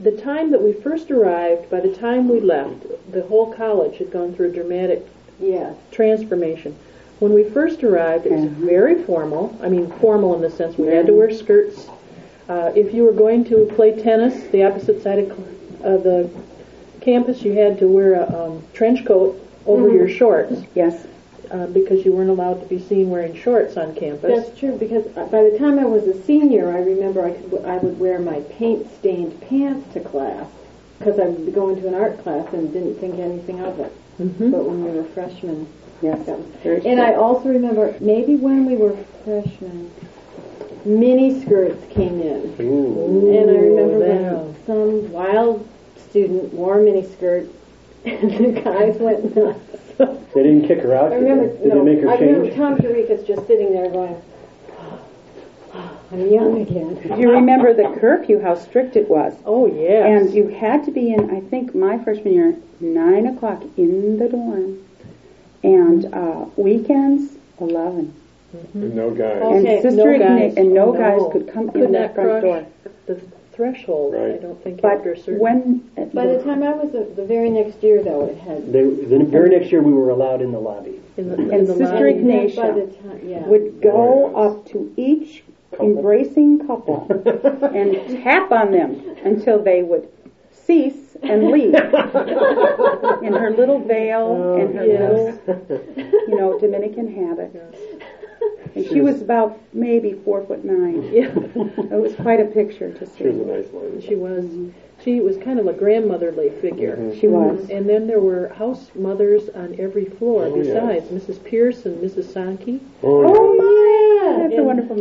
The time that we first arrived, by the time we left, the whole college had gone through a dramatic transformation. When we first arrived, it was very formal. I mean, formal in the sense we had to wear skirts. If you were going to play tennis, the opposite side of the campus, you had to wear a trench coat over your shorts. Yes. Because you weren't allowed to be seen wearing shorts on campus. That's true, because by the time I was a senior, I remember I would wear my paint-stained pants to class, because I would go into an art class and didn't think anything of it. Mm-hmm. But when we were freshmen, Yes. that was very true. And I also remember, maybe when we were freshmen, mini skirts came in. Ooh. And I remember when some wild student wore a mini skirt, and the guys went nuts. They didn't kick her out? I remember, Did they make her I remember change? Tom Eureka's just sitting there going, I'm young again. Do you remember the curfew, how strict it was? Oh, yes. And you had to be in, I think, my freshman year, 9 o'clock in the dorm. And weekends, 11. And no guys. Okay, and Sister no guys. and no No. guys could come in that front door. The threshold, Right. I don't think, But after a certain... when... By the time I was the very next year, though, it had... The very next year we were allowed in the lobby. in and the Sister lobby. Ignatia By the time, yeah. would go Oh, yes. up to each Couple. embracing couple and tap on them until they would cease and leave in her little veil and her little, Dominican habit. And she was about maybe 4'9". Yeah, It was quite a picture to She was a see. nice lady. she was. She was kind of a grandmotherly figure. Mhm. She was. And then there were house mothers on every floor Oh, besides Mrs. Pierce and Mrs. Sankey. Oh, Oh my! That's a And- wonderful